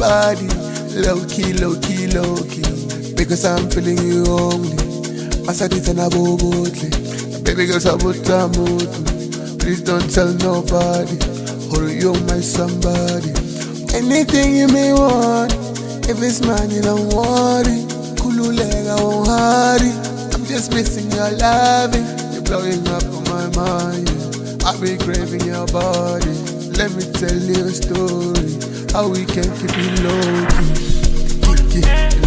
body. Low key, low key, low key. Because I'm feeling you only. Masadi tena bogotli. Baby girl sabuta mutu. Please don't tell nobody. Or you're my somebody. Anything you may want. If it's mine, you don't worry. Kululega won't hurry. I'm just missing your loving. You're blowing up on my mind. Yeah. I'll be craving your body. Let me tell you a story. How we can keep it low key.